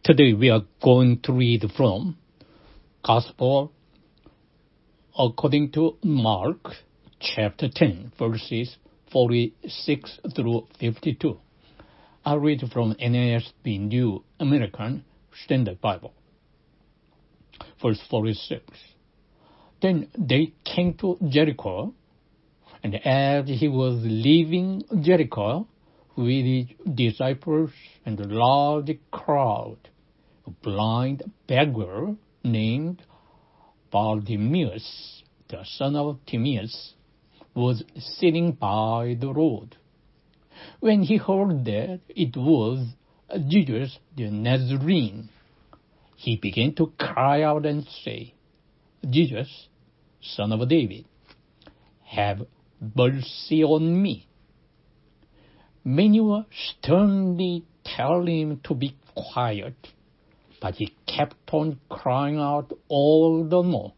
Today we are going to read from Gospel according to Mark chapter 10 verses 46 through 52. I read from NASB New American Standard Bible. Verse 46. Then they came to Jericho, and as he was leaving Jericho with his disciples and a large crowd, a blind beggar named Bartimaeus, the son of Timaeus, was sitting by the road. When he heard that it was Jesus the Nazarene, he began to cry out and say, Jesus, son of David, have mercy on me. Many were sternly telling him to be quiet, but he kept on crying out all the more,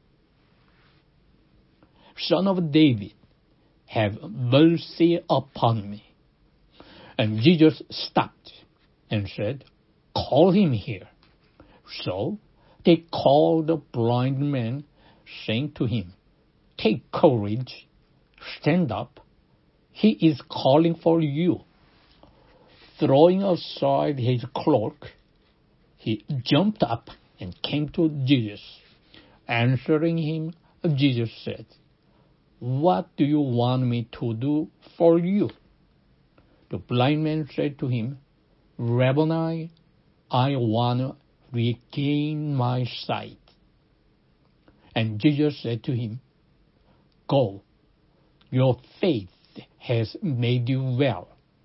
Son of David, have mercy upon me. And Jesus stopped and said, Call him here. So they called the blind man, saying to him, Take courage, stand up. He is calling for you. Throwing aside his cloak, he jumped up and came to Jesus. Answering him, Jesus said, What do you want me to do for you? The blind man said to him, Rabboni, I want to regain my sight. And Jesus said to him, Go, your faith has made you well.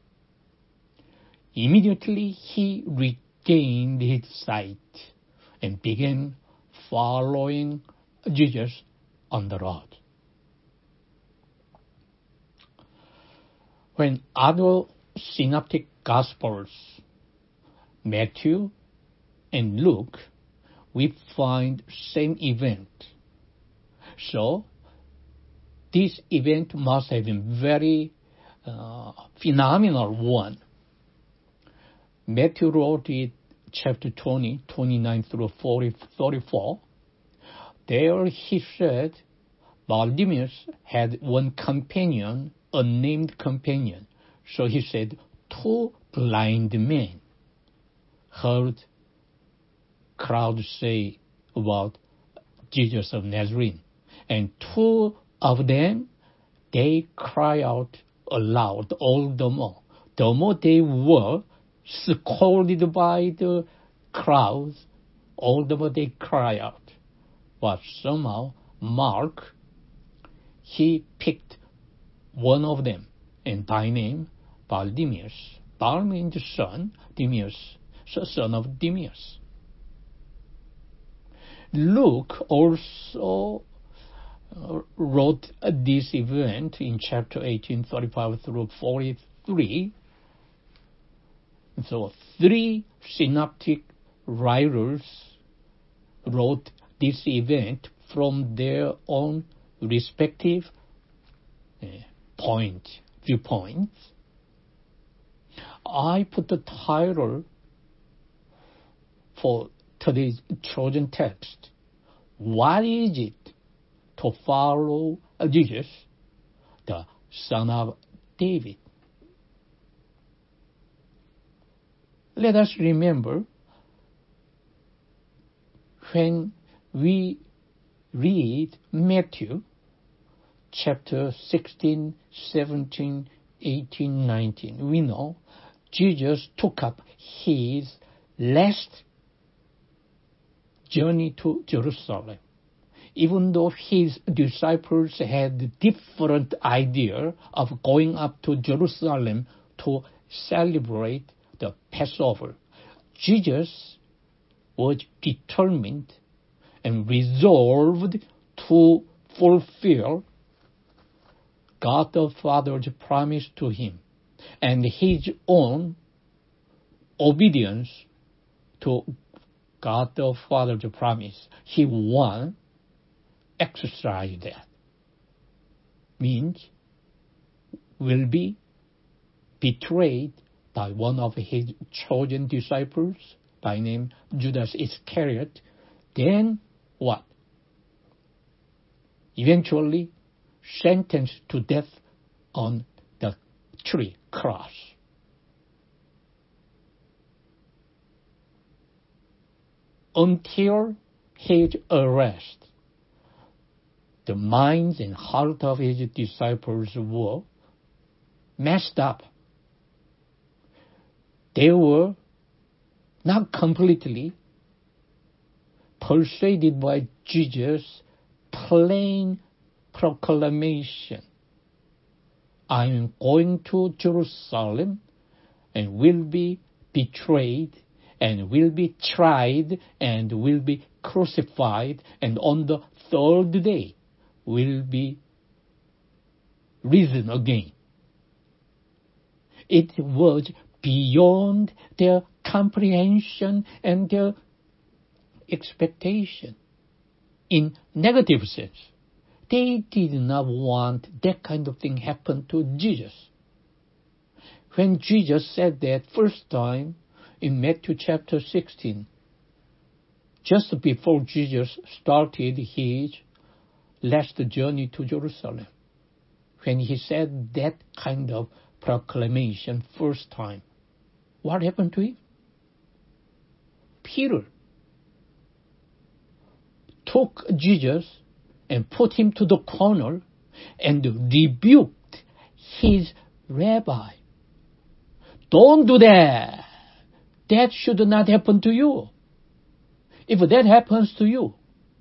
Immediately he regained his sight and began following Jesus on the road. When other synoptic Gospels, Matthew and Luke, we find same event. So this event must have been very phenomenal one. Matthew wrote it, chapter 20, 29 through 34. There he said, Bartimaeus had one companion, a named companion. So he said, two blind men heard crowd say about Jesus of Nazarene. And two of them, they cry out aloud all the more. The more they were scolded by the crowds, all the more they cry out. But somehow Mark, he picked one of them, and by name Bartimaeus. Bar means son, Timaeus, so son of Timaeus. Luke also wrote this event in chapter 18, 35 through 43. So three synoptic writers wrote this event from their own respective viewpoints. I put the title for today's chosen text, What is it to follow Jesus, the son of David? Let us remember when we read Matthew chapter 16, 17, 18, 19, we know Jesus took up his last journey to Jerusalem. Even though his disciples had different idea of going up to Jerusalem to celebrate the Passover, Jesus was determined and resolved to fulfill God the Father's promise to him and his own obedience to God the Father's promise. He won exercise that. Means will be betrayed by one of his chosen disciples, by name Judas Iscariot, then what? Eventually sentenced to death on the tree cross. Until his arrest, the minds and heart of his disciples were messed up. They were not completely persuaded by Jesus' plain proclamation. I am going to Jerusalem and will be betrayed and will be tried and will be crucified, and on the third day will be risen again. It was beyond their comprehension and their expectation. In negative sense, they did not want that kind of thing happen to Jesus. When Jesus said that first time in Matthew chapter 16, just before Jesus started his last journey to Jerusalem, when he said that kind of proclamation first time, what happened to him? Peter took Jesus and put him to the corner and rebuked his rabbi. Don't do that. That should not happen to you. If that happens to you,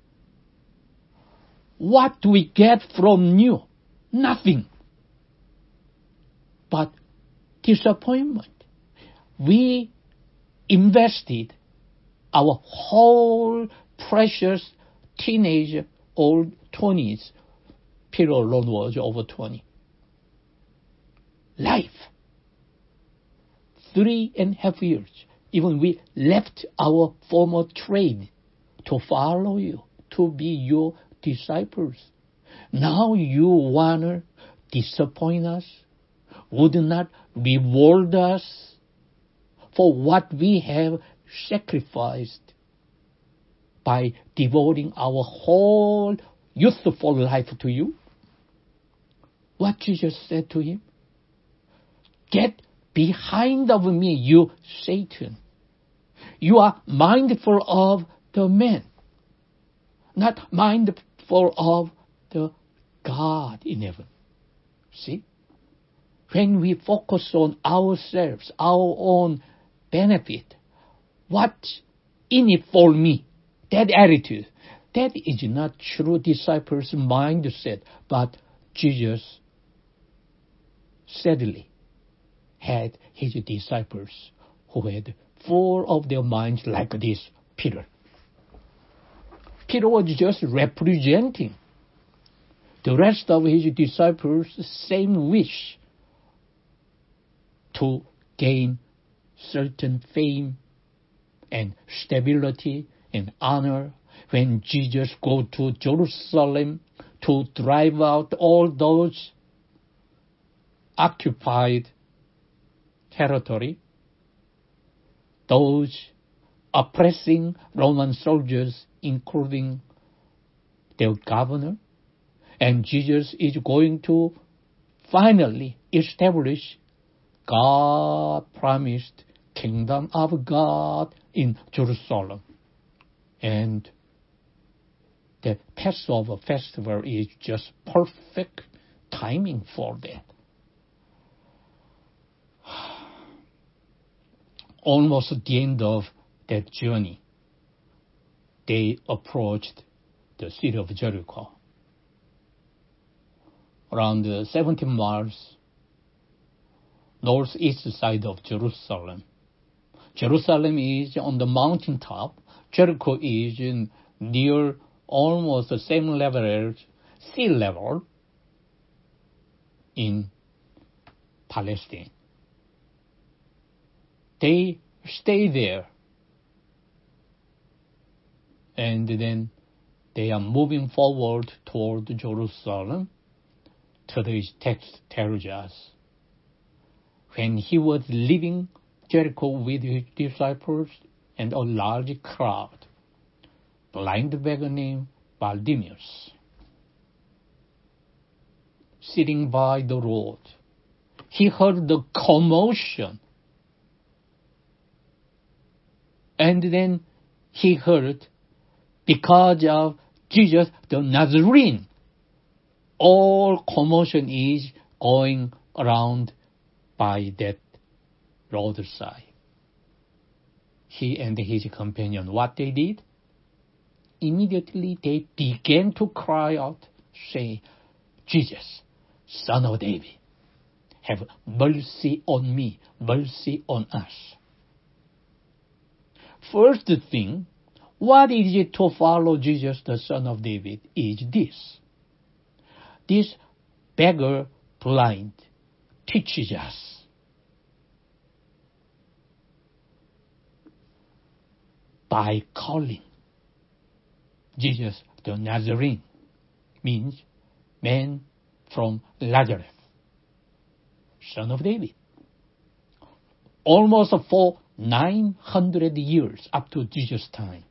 what do we get from you? Nothing but disappointment. We invested our whole precious teenage old 20s. Peter alone was over 20. Life. 3.5 years. Even we left our former trade to follow you, to be your disciples. Now you want to disappoint us, would not reward us for what we have sacrificed by devoting our whole youthful life to you. What Jesus said to him? Get behind of me, you Satan. You are mindful of the man, not mindful of the God in heaven. See? When we focus on ourselves, our own benefit, what's in it for me? That attitude, that is not true disciples' mindset, but Jesus sadly had his disciples who had full of their minds like this, Peter. Peter was just representing the rest of his disciples' same wish to gain certain fame and stability and honor when Jesus go to Jerusalem to drive out all those occupied territory, those oppressing Roman soldiers, including their governor. And Jesus is going to finally establish God promised kingdom of God in Jerusalem. And the Passover festival is just perfect timing for that. Almost at the end of that journey, they approached the city of Jericho. Around 17 miles northeast side of Jerusalem. Jerusalem is on the mountaintop. Jericho is near almost the same level as sea level in Palestine. They stay there, and then they are moving forward toward Jerusalem. Today's text tells us when he was leaving Jericho with his disciples, and a large crowd. Blind beggar named Bartimaeus, sitting by the road, he heard the commotion. And then he heard, because of Jesus the Nazarene, all commotion is going around by that roadside. He and his companion, what they did? Immediately they began to cry out, saying, Jesus, Son of David, have mercy on me, mercy on us. First thing, what is it to follow Jesus, the Son of David, is this. This beggar blind teaches us by calling Jesus the Nazarene, means man from Nazareth, Son of David. Almost for 900 years up to Jesus' time,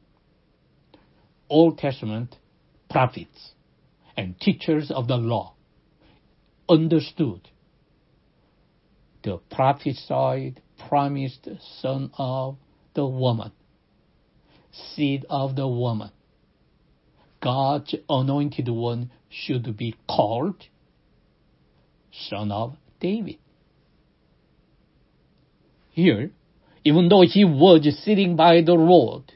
Old Testament prophets and teachers of the law understood the prophesied, promised son of the woman, seed of the woman, God's anointed one, should be called Son of David. Here, even though he was sitting by the road,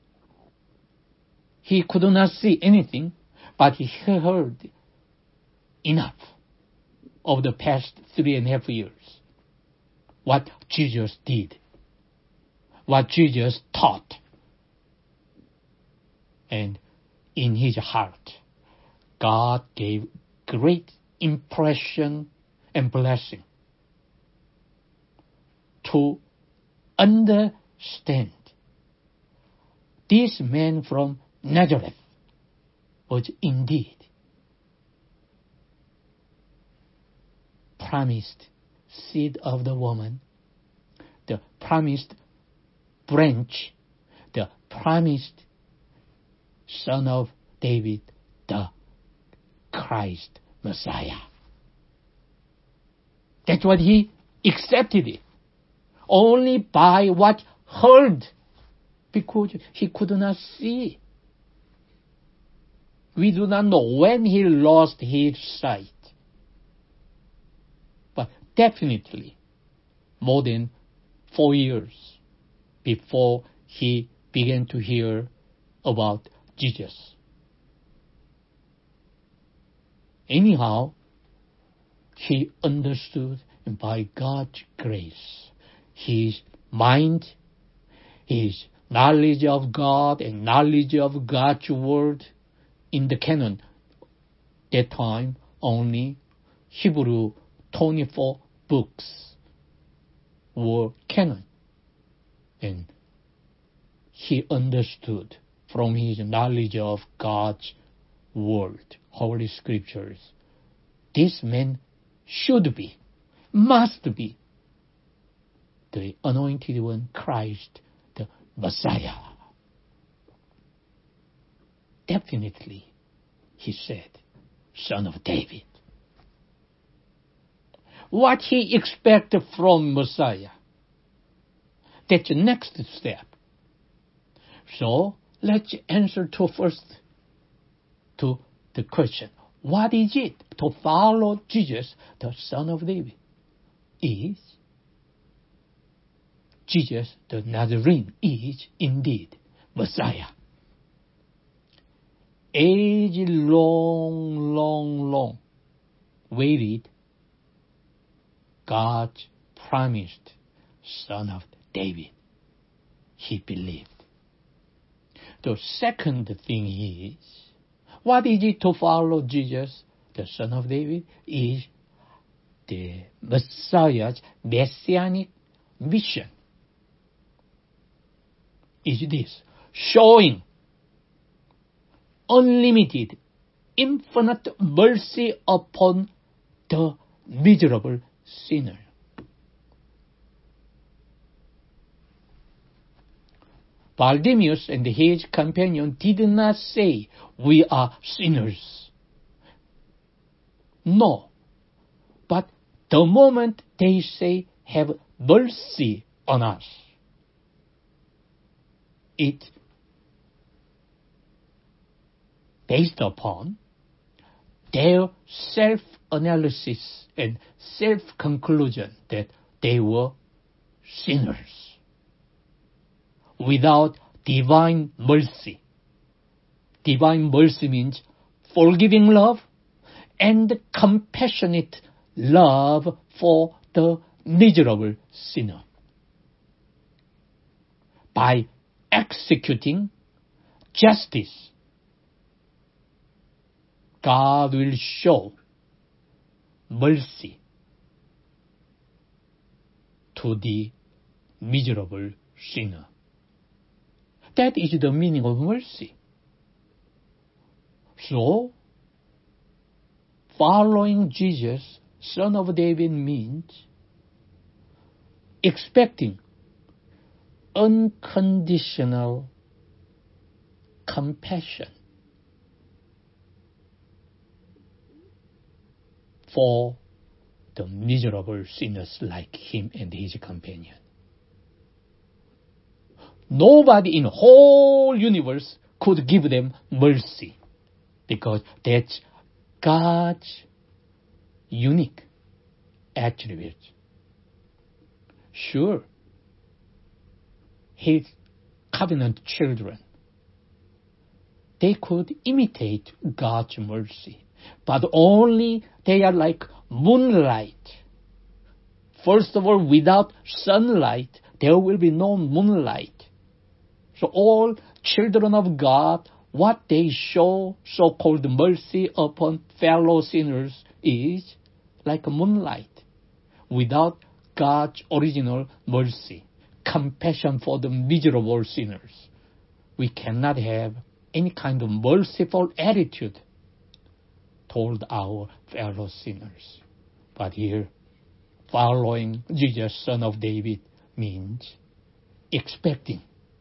he could not see anything, but he heard enough of the past 3.5 years. What Jesus did, what Jesus taught. And in his heart, God gave great impression and blessing to understand this man from Nazareth was indeed promised seed of the woman, the promised branch, the promised Son of David, the Christ Messiah. That's what he accepted it. Only by what heard, because he could not see. We do not know when he lost his sight. But definitely more than 4 years before he began to hear about Jesus. Anyhow, he understood, and by God's grace, his mind, his knowledge of God and knowledge of God's word in the canon. That time, only Hebrew 24 books were canon. And he understood from his knowledge of God's word, Holy Scriptures, this man should be, must be, the anointed one, Christ, the Messiah. Definitely, he said, Son of David. What he expected from Messiah, that's the next step. So, let's answer first to the question, what is it to follow Jesus, the Son of David? Is Jesus the Nazarene is indeed Messiah. Age long waited, God promised Son of David. He believed. The second thing is, what is it to follow Jesus, the Son of David? Is the Messiah's messianic mission. Is this showing unlimited, infinite mercy upon the miserable sinner. Bartimaeus and his companion did not say, "We are sinners." No. But the moment they say, "Have mercy on us," it based upon their self-analysis and self-conclusion that they were sinners without divine mercy. Divine mercy means forgiving love and compassionate love for the miserable sinner. By executing justice, God will show mercy to the miserable sinner. That is the meaning of mercy. So, following Jesus, Son of David, means expecting unconditional compassion for the miserable sinners like him and his companion. Nobody in the whole universe could give them mercy, because that's God's unique attribute. Sure, his covenant children, they could imitate God's mercy, but only they are like moonlight. First of all, without sunlight, there will be no moonlight. So all children of God, what they show so-called mercy upon fellow sinners is like moonlight. Without God's original mercy, compassion for the miserable sinners, we cannot have any kind of merciful attitude toward our fellow sinners. But here, following Jesus, Son of David, means expecting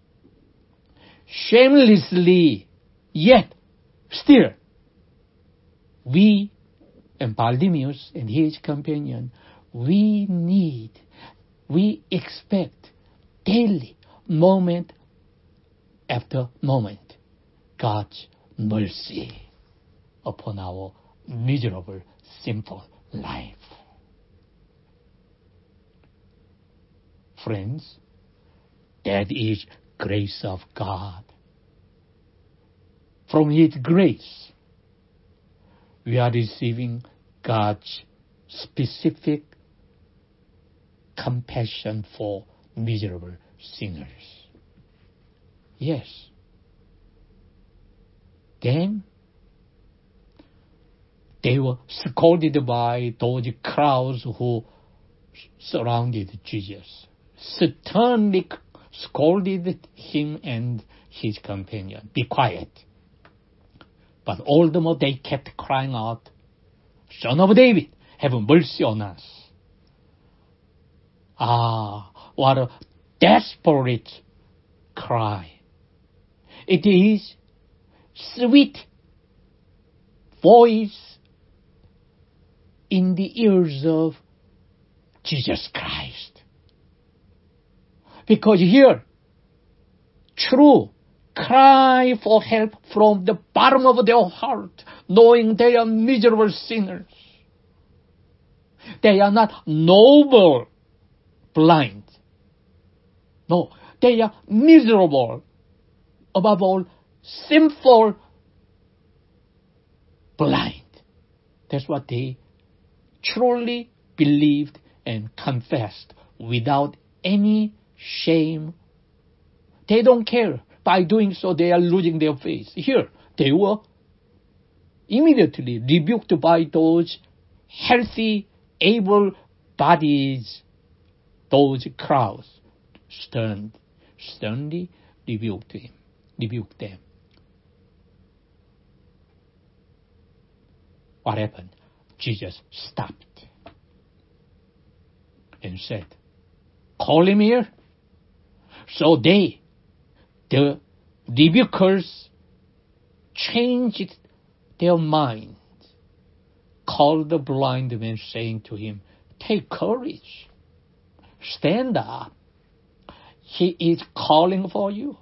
shamelessly, yet still, we and Bartimaeus and his companion, we expect daily, moment after moment, God's mercy upon our miserable, simple life. Friends, that is grace of God. From His grace, we are receiving God's specific compassion for miserable sinners. Yes. Then they were scolded by those crowds who surrounded Jesus, sternly scolded him and his companion. Be quiet. But all the more they kept crying out, "Son of David, have mercy on us." Ah, what a desperate cry. It is sweet voice in the ears of Jesus Christ. Because here, true cry for help from the bottom of their heart, knowing they are miserable sinners. They are not noble, blind. No, they are miserable, above all, sinful, blind. That's what they truly believed and confessed without any shame. They don't care. By doing so, they are losing their faith. Here, they were immediately rebuked by those healthy, able bodies, those crowds. Sternly rebuked them. What happened? Jesus stopped and said, "Call him here." So they the rebukers changed their mind, called the blind man, saying to him, "Take courage, stand up. He is calling for you."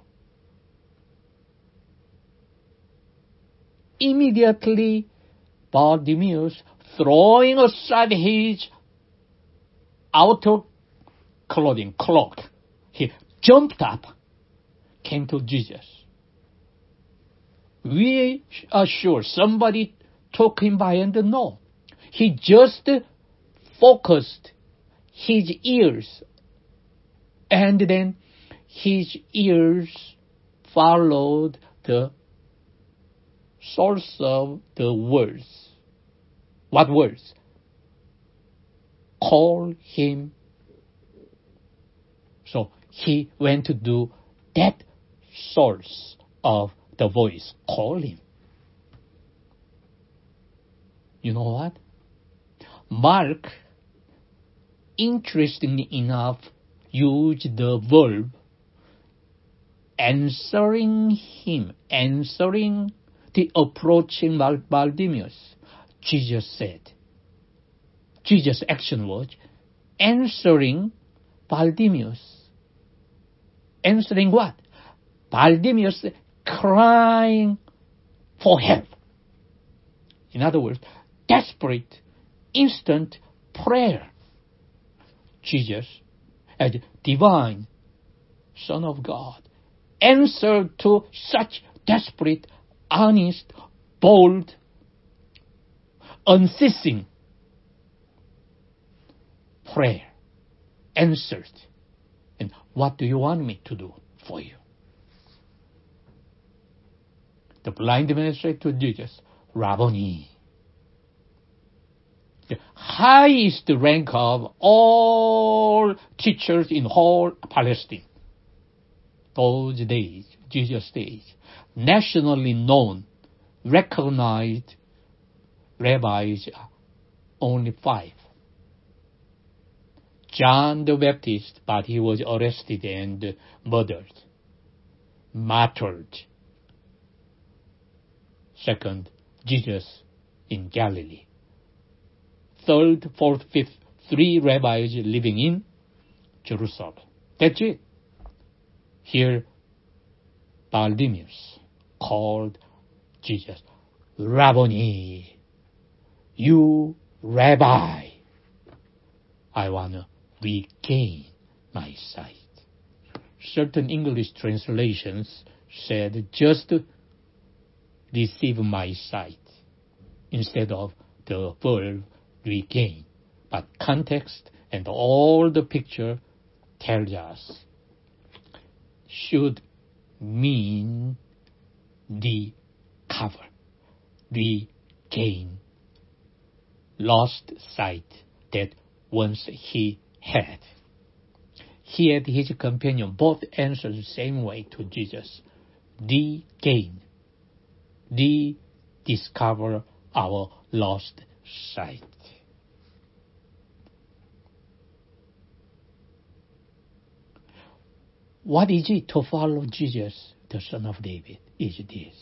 Immediately, Bartimaeus, throwing aside his outer cloak, he jumped up, came to Jesus. We are sure somebody took him by hand. No. He just focused his ears, and then his ears followed the source of the words. What words? Call him. So he went to do that source of the voice. Call him. You know what? Mark, interestingly enough, used the verb answering him, answering the approaching Bartimaeus. Jesus action was answering Bartimaeus. Answering what? Bartimaeus crying for help. In other words, desperate, instant prayer. Jesus, as divine Son of God, answered to such desperate, honest, bold, unceasing prayer. Answered. And what do you want me to do for you? The blind man said to Jesus, "Rabboni." The highest rank of all teachers in whole Palestine. Those days, Jesus' days, nationally known, recognized rabbis, only 5. John the Baptist, but he was arrested and murdered, martyred. Second, Jesus in Galilee. Third, fourth, fifth, 3 rabbis living in Jerusalem. That's it. Here, Bartimaeus called Jesus, "Rabboni," you rabbi. I want to regain my sight. Certain English translations said, "Just receive my sight," instead of the verb regain. But context and all the picture tells us should mean recover, regain, lost sight that once he had. He and his companion both answered the same way to Jesus. Regain, rediscover our lost sight. What is it to follow Jesus, the Son of David? Is this: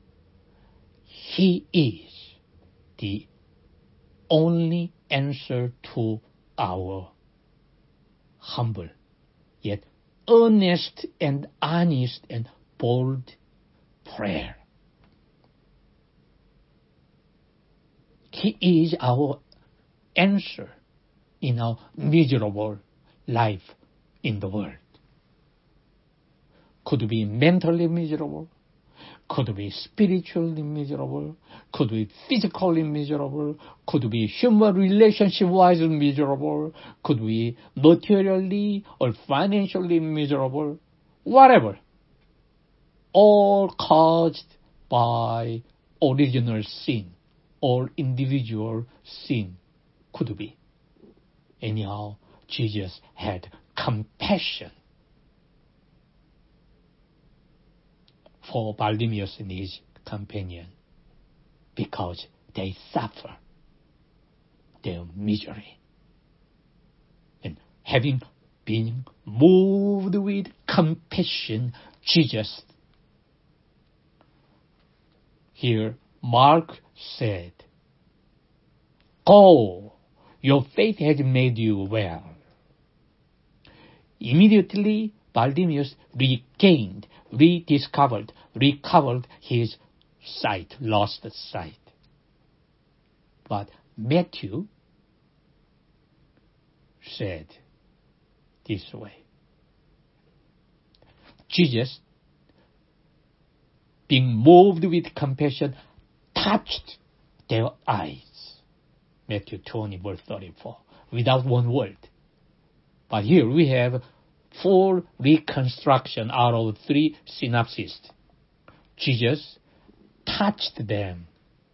He is the only answer to our humble, yet earnest and honest and bold prayer. He is our answer in our miserable life in the world. Could be mentally miserable, could be spiritually miserable, could be physically miserable, could be human relationship-wise miserable, could be materially or financially miserable, whatever. All caused by original sin or individual sin could be. Anyhow, Jesus had compassion for Bartimaeus and his companion, because they suffer their misery. And having been moved with compassion, Jesus. Here, Mark said, "Go, your faith has made you well." Immediately, Bartimaeus recovered his sight, lost sight. But Matthew said this way. Jesus, being moved with compassion, touched their eyes. Matthew 20, verse 34, without one word. But here we have 4 reconstruction out of 3 synopses. Jesus touched them.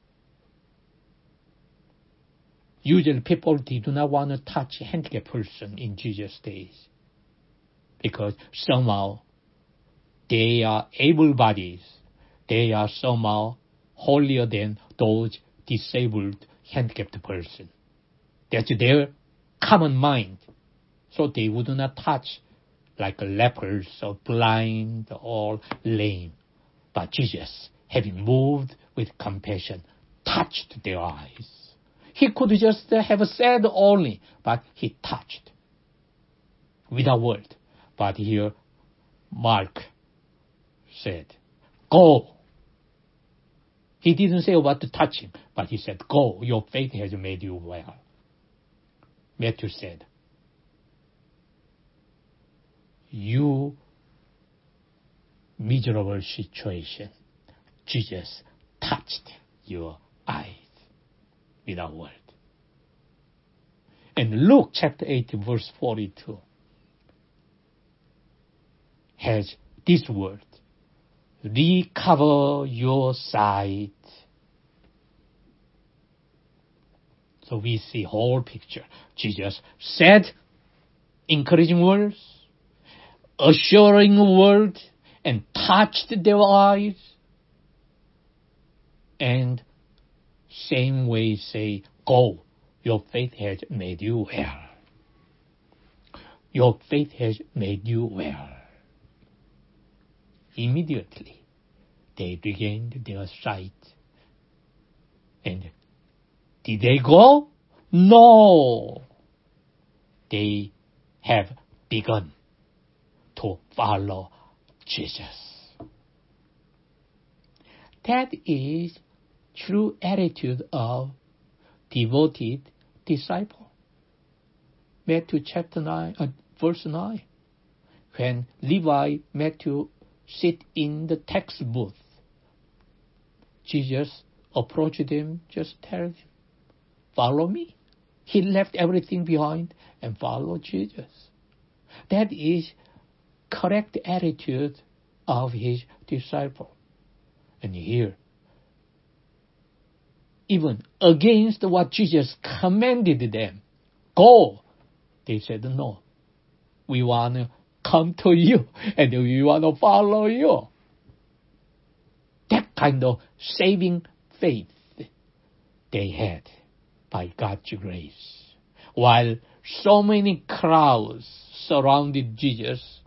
Usually people do not want to touch a handicapped person in Jesus' days because somehow they are able bodies. They are somehow holier than those disabled, handicapped person. That's their common mind. So they would not touch like lepers or blind or lame. But Jesus, having moved with compassion, touched their eyes. He could just have said only, but he touched without word. But here, Mark said, "Go." He didn't say about the touching, but he said, "Go, your faith has made you well." Matthew said, "You miserable situation, Jesus touched your eyes without word." And Luke chapter 8, verse 42 has this word, "Recover your sight." So we see whole picture. Jesus said encouraging words, assuring word, and touched their eyes. And same way say, "Go, your faith has made you well." Your faith has made you well. Immediately, they regained their sight. And did they go? No. They have begun to follow Jesus. That is true attitude of devoted disciple. Matthew chapter 9, verse 9. When Levi, Matthew sit in the tax booth, Jesus approached him, just tell him, "Follow me." He left everything behind and followed Jesus. That is correct attitude of his disciple. And here, even against what Jesus commanded them, "Go," they said, "No, we want to come to you and we want to follow you." That kind of saving faith they had by God's grace. While so many crowds surrounded Jesus,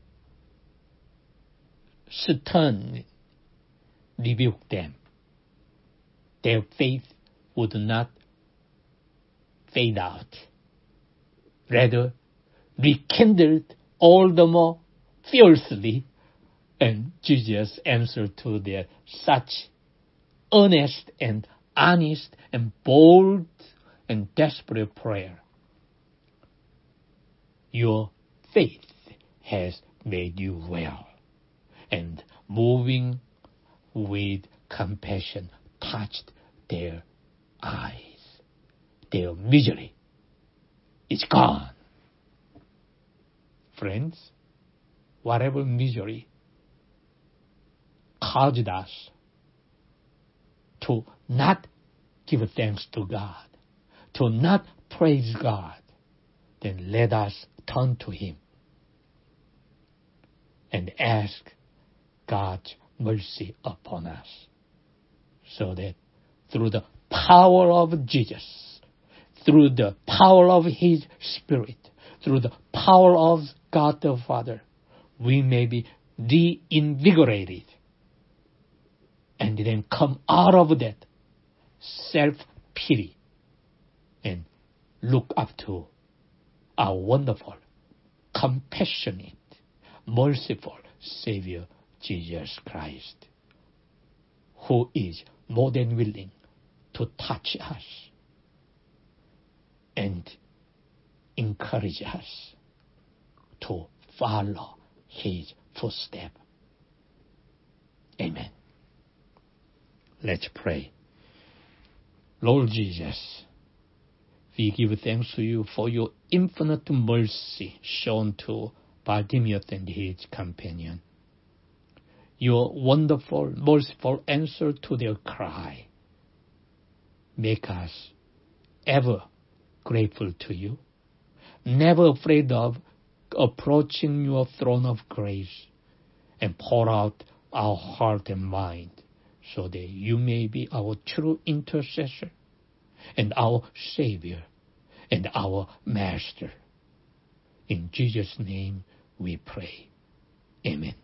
Satan rebuked them. Their faith would not fade out. Rather, rekindled all the more fiercely, and Jesus answered to their such earnest and honest and bold and desperate prayer. "Your faith has made you well." And moving with compassion, touched their eyes. Their misery is gone. Friends, whatever misery caused us to not give thanks to God, to not praise God, then let us turn to Him and ask God's mercy upon us, so that through the power of Jesus, through the power of His Spirit, through the power of God the Father, we may be reinvigorated, and then come out of that self-pity and look up to our wonderful, compassionate, merciful Savior, Jesus Christ, who is more than willing to touch us and encourage us to follow His footsteps. Amen. Let's pray. Lord Jesus, we give thanks to you for your infinite mercy shown to Bartimaeus and his companion. Your wonderful, merciful answer to their cry. Make us ever grateful to you, never afraid of approaching your throne of grace, and pour out our heart and mind so that you may be our true intercessor and our Savior and our Master. In Jesus' name we pray. Amen.